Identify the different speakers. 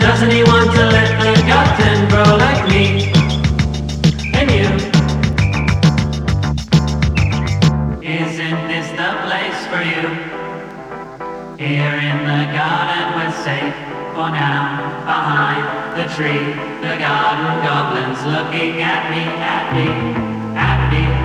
Speaker 1: Doesn't he want to let the garden grow like me and you? Isn't this the place for you? Here in the garden we're safe for now. Behind the tree, the garden goblins looking at me, at me, at me.